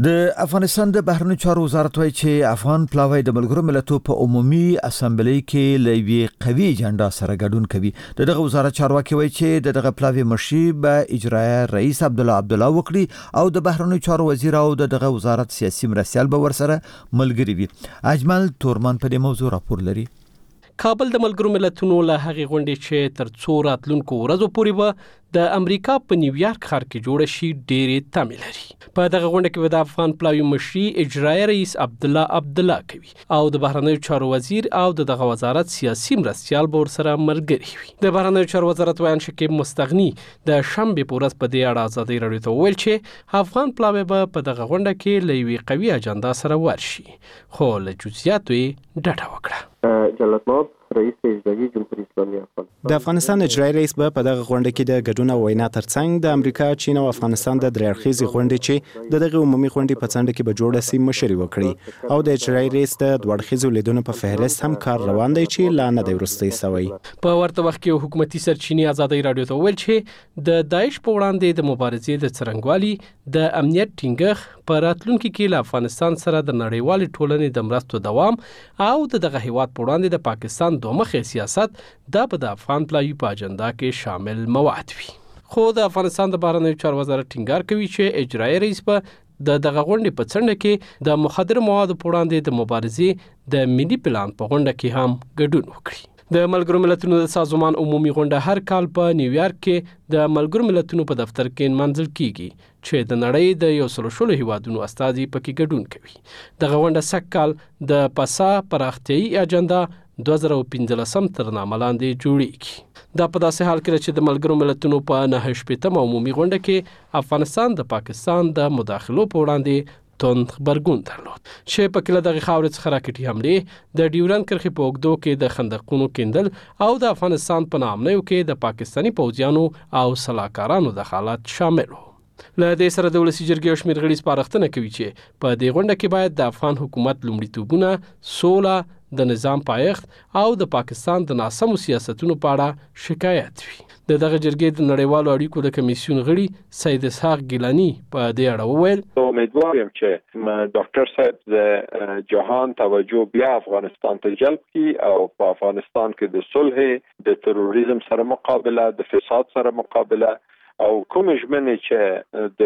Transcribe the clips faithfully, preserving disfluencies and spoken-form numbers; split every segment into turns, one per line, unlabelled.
د افغانستان د بهرنیو چارو وزارت وايي چې افغان پلاوی د ملګرو ملتونو په عمومي اسامبلۍ کې له یوې قوي اجنډا سره ګډون کوي. دغه وزارت چارواکي وايي چې دغه پلاوی مشري به اجرایه رئیس عبدالله عبدالله وکړي او د بهرنیو چارو وزیر او دغه وزارت سیاسي مرستیال به ورسره ملګري وي. اجمل تورمان په دې موضوع راپور لري.
کابل د ملګرو ملتونو له هغې غونډې چې تر څو راتلونکو ورځو پورې به د امریکا په نیویارک ښار کې جوړه شي ډېرې تمې لري. په دغه غونډه کې به د افغان پلاوی مشري اجرایه رئیس عبدالله عبدالله کوي او د بهرنیو چارو وزیر او د دغه وزارت سیاسي مرستیال به ورسره ملګري وي. د بهرنیو چارو وزارت ویان شکیب مستغني د شنبې په ورځ په دې اړه ازادۍ راډیو ته وویل چې افغان پلاوی به په دغه غونډه کې له یوې قوي اجنډا سره ورشي، خو له جزئیاتو یې ډډه وکړه.
جلال رئیس اجرایی جمهوریت اسلامی افغانستان
د افغانستان اجرایی رئیس به په دغه غونډه کې د ګډون او وینا ترڅنګ د امریکا، چین او افغانستان د درې اړخیزې غونډې چې د دغه عمومي غونډې په څنډه کې به جوړه سي مشري وکړي او د اجرایی رئیس د دوه اړخیزو لیدونو په فهرست هم کار روان دی چې لا نه دی وروستی سوی.
په ورته وخت کې حکومتي سرچینې ازادۍ راډیو ته وویل چې د داعش په وړاندې د مبارزې د څرنګوالي د امنیت ټینګښت په راتلونکي کې له افغانستان سره د نړیوالې ټولنې د مرستو دوام او د دغه هیواد په وړاندې د پاکستان دوه مخې سیاست دا به د افغان پلاوی په اجنډا کې شامل مواد وي. خو د افغانستان د بهرنیو چارو وزارت ټینګار کوي چې اجرایي رئیس به د دغه غونډې په څنډه کې د مخدر موادو په وړاندې د مبارزې د ملي پلان په غونډه کې هم ګډون وکړي. د ملګرو ملتونو د سازمان عمومي غونډه هر کال په نیویارک کې د ملګرو ملتونو په دفتر کې منځل کیږي چې د نړۍ د یو سل شلو هیوادونو استازي پکې ګډون کوي. دغه غونډه سږ کال د پسا پراختیایي اجنډا دوه زره پنځلسم تر نامه لاندې جوړیږي. دا په داسې حال کې چې د ملګرو ملتونو په نهه شپېتمه عمومي غونډه کې افغانستان د پاکستان د مداخلو په وړاندې توند غبرګون درلود چې په کله دغه خاورې څخه راکټي حملې د ډیورند کرښې په اوږدو کې د خندقونو کیندل او د افغانستان په نامنیو کې د پاکستاني پوځیانو او سلاکارانو دخالت شامل و. له دې سره د ولسي جرګې او شمېر غړي سپارښتنه کوي چې په دې غونډه کې باید د افغان حکومت لومړیتوبونه، سوله، د نظام پایښت او د پاکستان د ناسمو سیاستونو په اړه شکایت وي. د دغه جرګې د نړیوالو اړیکو د کمیسیون غړي سید اسحاق ګیلانی په دې اړه وویل:
امیدوار یم چې ډاکټر صاحب د جهان توجه بیا افغانستان ته جلب کړي او په افغانستان کې د صلح، د تروریزم سره مقابله، د فساد سره مقابله او کوم ژمنې چې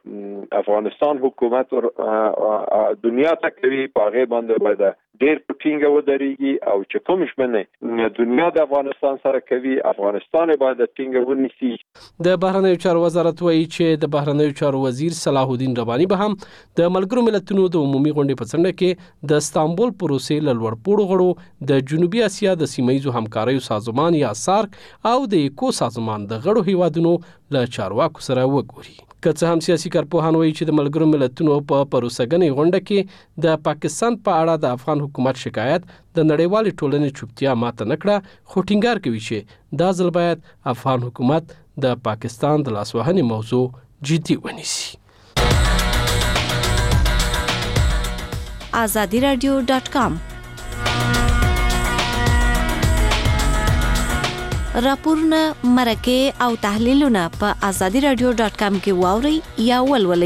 د افغانستان حکومت دنیا ته کوي په هغې باندې باید ډېر په ټینګه ودرېږي او چې کوم ژمنې دنیا د افغانستان سره کوي افغانستان باید ټینګه ونیسي.
د بهرنیو چارو وزارت وایي چې د بهرنیو چارو وزیر صلاح الدین رباني به هم د ملګرو ملتونو د عمومي غونډې په څنډه کې د استانبول پروسې له لوړپوړو غړو د جنوبي اسیا د سیمه ییزو همکاریو سازمان یا سارک او د ایکو سازمان د غړو هیوادونو له چارواکو سره وګوري. که څه هم سیاسي کارپوهان وایي چې د ملګرو ملتونو په پروسهګنې غونډه کې د پاکستان په اړه د افغان حکومت شکایت د نړیوالې ټولنې چوپتیا ماته نه کړه، خو ټینګار کوي چې دا ځل باید افغان حکومت د پاکستان د لاسوهنې موضوع جدي ونیسي.
آزادی رادیو ډاټ کام راپورونه، مرکې او تحلیلونه په آزادی رادیو ډاټ کام کې واورئ یا ولولئ.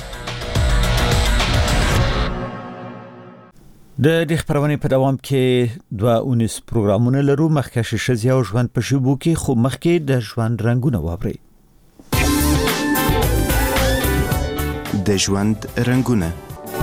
د دې خبرونې په دوام کې دوه اونیس پروګرامونه لرو. مخکې ښځې او ژوند په شیبو کې، خو مخکې د ژوند رنګونه واورئ.
د ژوند رنګونه.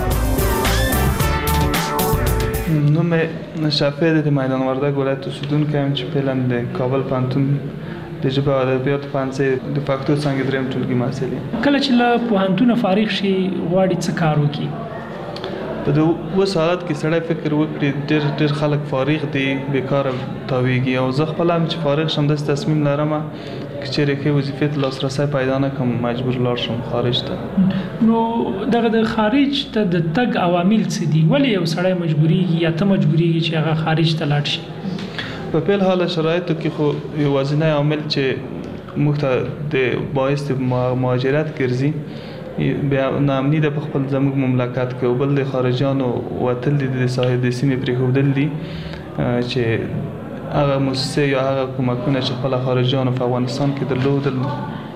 نوم شفیع د میدان وردګ ولایت اوسیدونکی یم چې فعلا د کابل پوهنتون د ژبې او ادبیاتو پوهنځي د پښتو څانګې دریم ټولګي محصل یم.
کله چې له پوهنتونه فارغ شي غواړي څه کار وکړي؟
په د اوس حالت کې سړی فکر وکړي ډېر ډېر خلک فارغ دي، بیکاره تاویږي او زه خپله هم چې فارغ شم داسې تصمیم لرم که چیرې ښې وظیفې ته لاسرسی پیدا نه کړم مجبور لاړ شم خارج ته.
نو دغه د خارج ته د تګ عوامل څه دي؟ ولې یو سړی مجبوریږي یا ته مجبوریږي چې هغه خارج ته لاړ شي؟
په فعل حال شرایطو کې خو یوازینی عامل چې موږ ته د باعث د مهاجرت ګرځي بیا ناامني ده په خپل زموږ مملکت کې، او بل د خارجیانو وتل دي، د ساحې د سیمې پرېښودل دي چې هغه موسسې یا هغه کومکونه چې خپل خارجیانو په افغانستان کې درلودل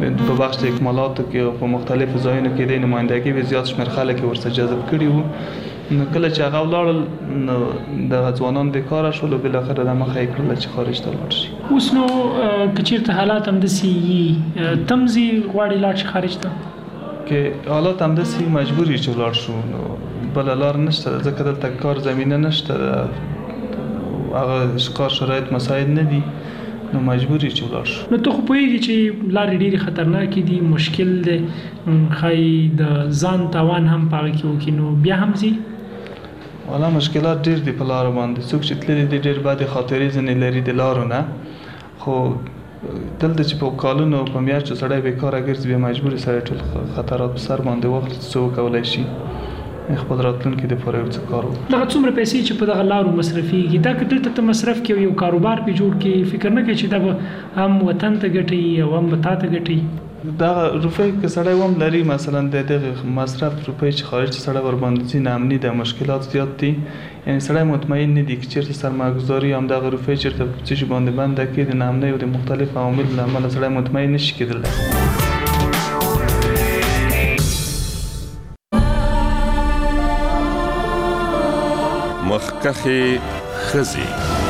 په بخش د اکمالاتو کې او په مختلفو ځایونو کې د نمائندګۍ به زیات شمېر خلک ورته جذب کړي وو. نو کله چې هغه ولاړل نو د ځوانان بیکاره شول او بالاخره د مخه یې کړل چې خارج ته لاړ شي.
اوس نو که چېرته حالات همداسې وي تم ځي غواړي لاړ شي خارج ته؟
که حالات همداسې مجبور یې چې ولاړ شو نو بله لار نشته ځکه دلته کار زمینه نشته هغه کار شرایط مساعد نه دي نو مجبور یې چې ولاړ شو.
نو ته خو پوهېږي چې لارې ډېرې خطرناکې دي مشکل دی ښایي د ځان تاوان هم په هغه کې وکړي نو بیا هم ځي؟
والا مشکلات ډېر دي په لارو باندې څوک چې تللي دي ډېر بدې خاطرې ځینې لري د لارو نه خو دلته چې په کالونو په میاشتو سړی بیکاره ګرځي بیا مجبور سړی ټول خطرات په سر باندې واخلي څه وکولی شي خپل راتلونکي دپاره یو څه کار وکړي.
دغه څومره پیسې چې په دغه لارو مصرفېږي دا که دلته ته مصرف کړې یو کاروبار پې جوړ کړې فکر نه کوې چې دا به هم وطن ته ګټي او هم به تا ته ګټي؟
دغه روپۍ که سړی هم لري مثلا د دغه مصرف روپۍ چې خارج ته سړی ورباندې ځي ناامني ده مشکلات زیات دي یعنې سړی مطمئن نه دي که چېرته سرمایه‌ګذاري همدغه روپۍ چېرته په څه شي باندې بنده کړي د ناامنۍ او د مختلفو عواملو له امله سړی مطمئن نه شي کېدلی.
مخکښې ښځې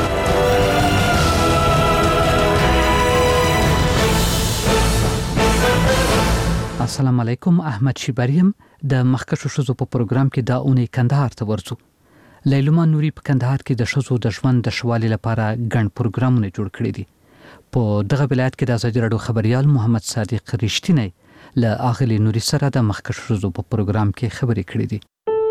السلام علیکم. احمد شیبریم د مخکښو ښځو په پروګرام کې دا اونۍ کندهار ته ورځو. لیلما نوري په کندهار کې د ښځو د ژوند د ښه والي لپاره ګڼ پروګرامونه جوړ کړي دي. په دغه ولایت کې د ازادي راډیو خبریال محمد صادق رښتینی له اغلې نوري سره د مخکښو ښځو په پروګرام کې خبرې کړې دي.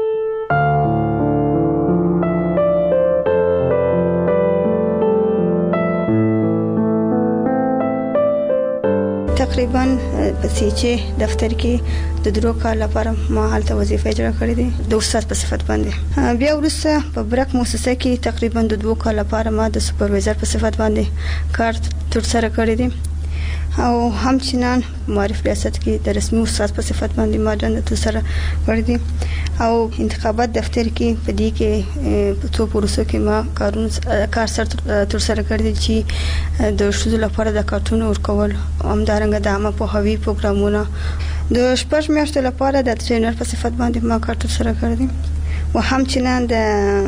تقریبا په سیچې دفتر کې د درو کال لپاره ما هلته وظیفه اجرا کړې دي د استاد په صفت باندې. بیا وروسته په برک مؤسسه کې تقریبا د دوه کال لپاره ما د سپروایزر په صفت باندې کار ترسره کړی دی او همچنان معرف ریاست کې د رسمي استاد په صفت باندې ما دنده ترسره کړې دي او انتخابات دفتر کې په دې کې په څو پروسو کې ما کارونه کار سره ترسره کړی دي چې د ښځو لپاره د کارتونو ورکول همدارنګه د عامه پوهاوي پروګرامونه د شپږ میاشتو لپاره د ټرینر په صفت باندې ما کار ترسره کړی دي و همچنان د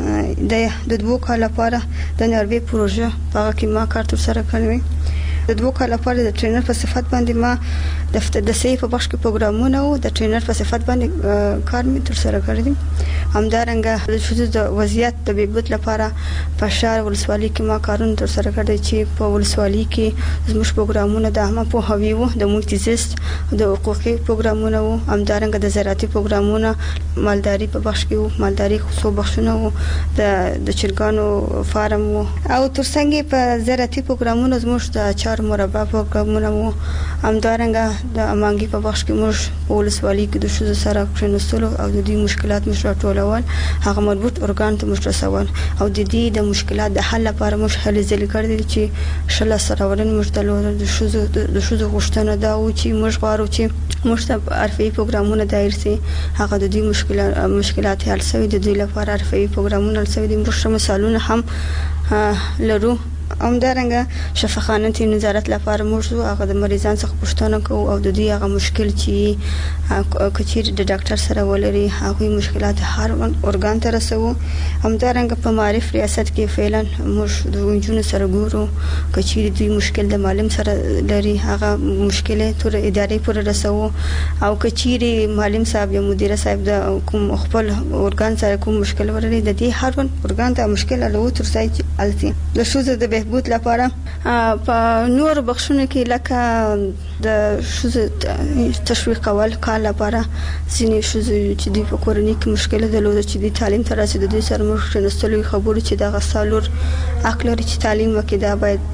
د دوه کال لپاره د نروې پروژه په هغه کې ما کار ترسره کړی د دوه کال لپاره د ټرینر په صفت باندې ما د د صحي په بخش کې پروګرامونه او د ټرینر په صفت باندې کار می ترسره کړی دي. همدارنګه د ښځو د وضعیت د بهبود لپاره په شهر ولسوالۍ کې ما کارونه ترسره کړی چې په ولسوالۍ کې زموږ پروګرامونه د عامه پوهاوي وو د محیط زیست د حقوقي پروګرامونه وو همدارنګه د زراعتي پروګرامونه مالداري په بخش کې وو مالداري خصوصي بخشونه وو د د چرګانو فارم وو او ترڅنګ په زراعتي پروګرامونه زموږ د چار مربع پروګرامونه وو همدارنګه د امانګي په بخش کې موږ په ولسوالۍ کې د ښځو سره کښېناستلو او د دې مشکلات موږ راټولول هغه مربوط ارګان ته موږ رسول او د دې د مشکلات د حل لپاره موږ هلې ځلې کړې چې شله سره ورن موږ د ښځو د ښځو غوښتنه دا و چې موږ غواړو چې موږ ته عرفي پروګرامونه دایر سي هغه د دې مشکلات مشکلات حل شوي د دې لپاره عرفي پروګرامونه حل شوي دي موږ مثالونه هم لرو همدارنګه شفاخانه تی نظارت لپاره موږ هغه د مریضان څخه پوښتنه کوو او د دې هغه مشکل چې کچیر د ډاکټر سره ولري هغه مشکلات هر ارګان ته رسوو همدارنګه په معرف ریاست کې فعلا موږ د وینجونو سره ګورو کچیر د مشکل د معلم سره لري هغه مشکل تر ادارې پورې رسوو او کچیر معلم صاحب یا مدیر صاحب د کوم خپل ارګان سره کوم مشکل ولري د دې هر ارګان ته مشکل له تر ځای التي د شوزه د بهبود لپاره په نور بخښونه کې لکه د شوزه تشویق کول کال لپاره ځینې شوزه چې د کورنۍ کې مشکل درلوده چې د تعلیم تر رسیدو د سره موږ نستلو خبرو چې د غسالور اکلر چې تعلیم وکړي دا باید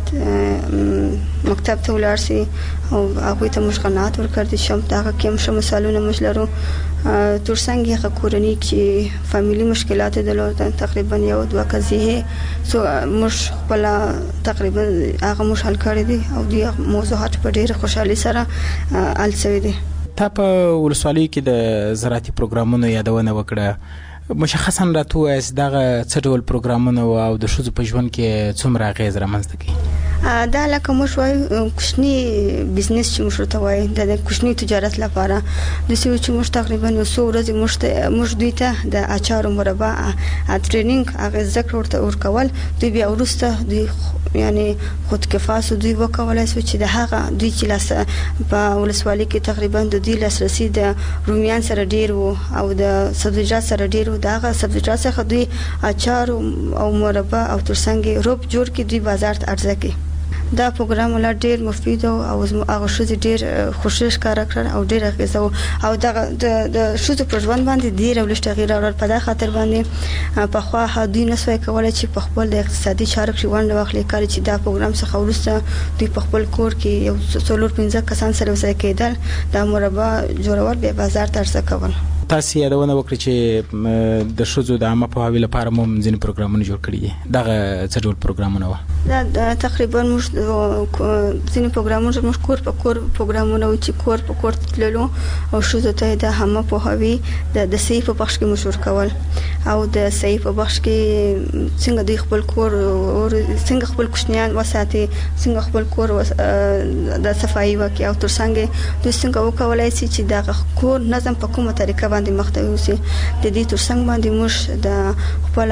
مکتب ته ولاړ شي او هغه ته موږ قناعت ورکړو چې هم دا کوم شمه مثالونه موږ لرو ترڅنګ یې کورنۍ کې فاميلي مشکلات درلوده تقریبا یو دوه قضیه سو موږ خپل تقریبا هغه موږ حل کړی دي او د موضوعات په ډیره خوشحالي سره حل شوی دي.
تا په ولسوالۍ کې د زراعتي پروګرامونو یادونه وکړه مشخصا راته وایي دغه څه ډول پروګرامونه او د ښځو په ژوند کې څومره اغیز رامنځته کوي؟
دا لکه موږ وایو کوچني بزنس چې موږ ته وایي د کوچني تجارت لپاره د سیو چې موږ تقریبا یو څو ورځې موږ موږ دوی ته د اچار مربع ټریننګ هغه ذکر ورته ورکول دوی بیا ورسته دوی یعنی خودکفاس دوی وکولای شو چې د هغه دوی چې لاس په ولسوالۍ کې تقریبا د دوی لاسرسي د رومیان سره ډیر وو او د سبزیجات سره ډیر وو دا هغه سبزیجات څخه دوی اچار او مربع او ترڅنګ روب جوړ کې دوی بازار ته عرضه کوي دا پروګرام لا ډیر مفید او هغه شوز ډیر خوشش کار کړ او ډیر غیزو او دا د شوز پر ژوند باندې ډیر ولشت غیر اور په دا خاطر باندې په خوا هدي نسوي کولای چې په خپل د اقتصادي چارو کې ونه واخلي کار چې دا پروګرام څخه ورسته دوی په خپل کور کې یو څلور پنځه کسان سره وسای کېدل دا مربع جوړول به بازار ته ارسه کول
تاسو یادونه وکړئ چې د شوزو د عامه پوهاوي لپاره مو ځینې پروګرامونه جوړ کړي دي دغه څه ډول پروګرامونه وو
دا تقریبا موږ ځینې پروګرامونه موږ کور په کور پروګرامونه و چې کور په کور تللو او شوزو ته د عامه پوهاوي د د صحیح په بخش کې مشور کول او د صحیح په بخش کې څنګه د خپل کور او څنګه خپل کوچنیان وساتي څنګه خپل کور د صفایي وکي او ترڅنګ د څنګه وکولای شي چې د کور نظم په کومه طریقه باندې مختوي اوسي د دې ترڅنګ باندې موږ د خپل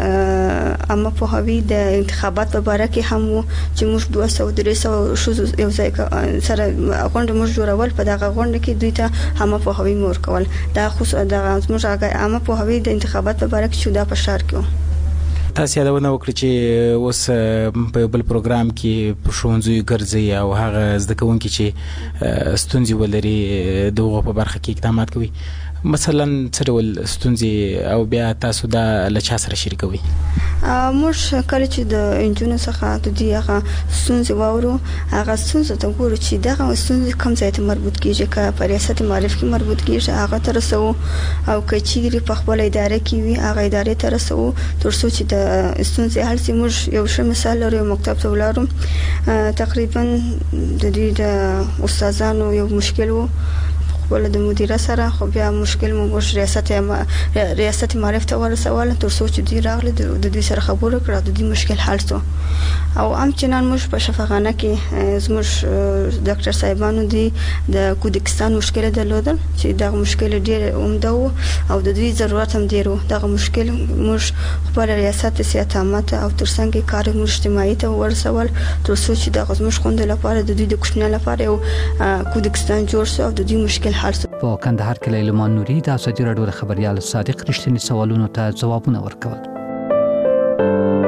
د عامه پوهاوي د انتخابات په اړه کې هم چې موږ دوه سوه درې سوه شوز یو ځای سره غونډه موږ جوړول په دغه غونډه کې دوی ته عامه پوهاوي مور کول دا خصوصا د موږ عامه پوهاوي د انتخابات په اړه کې چې دا په شهر کې
تاسو یادونه وکړئ چې اوس په بل پروګرام کې په ښوونځیو ګرځي او هغه زده کوونکي چې ستونزې ولري دغه په برخه کې اقدامات کوي مثلا څه ډول ستونزې او بیا تاسو دا له چا سره شریکوي
موږ کله چې د انجونو څخه د دې هغه ستونزې واورو هغه ستونزې ته ګورو چې دغه ستونزې کوم ځای ته مربوط کیږي که په ریاست معرف کې مربوط کیږي هغه تر څو او که چیرې په خپل اداره کې وي هغه ادارې تر څو تر څو چې د ستونزې حل سي موږ یو ښه مثال لرو یو مکتب ته ولاړو تقریبا د دې د استادانو یو مشکل وو ول د مدیره سره خو بیا مشکل مو وش ریاست ریاست معرف ته ورسول تر څو چې دی راغله د دې سره خبرو کړه د دې مشکل حل شو او ام چنان موږ په شفاخانه کې زموږ ډاکټر صاحبانو دی د کودکستان مشکل درلودل چې دا مشکل ډیر عمده وو او د دې ضرورت هم ډیر وو دا مشکل موږ خپل ریاست صحت عامه او ترڅنګ کار اجتماعي ته ورسول تر څو چې د غزمش خوند لپاره د دې د کوچنیانو لپاره یو کودکستان جوړ شو او د دې مشکل
په کندهار کې لیلمان نوري د ازادي راډیو خبريال صادق رښتینی سوالونو ته ځوابونه ورکول.